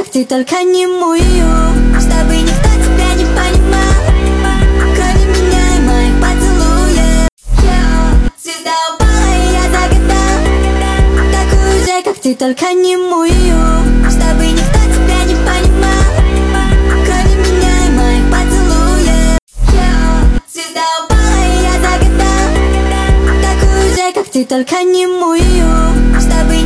как ты, только не мою. Чтобы никто тебя не понимал, кроме меня и моих поцелуев. Звезда упала, и я загадал такую же, как ты, только не мою. Чтобы никто тебя не понимал, кроме меня и моих поцелуев. Звезда упала, и я загадал такую же, как ты, только не мою. Чтобы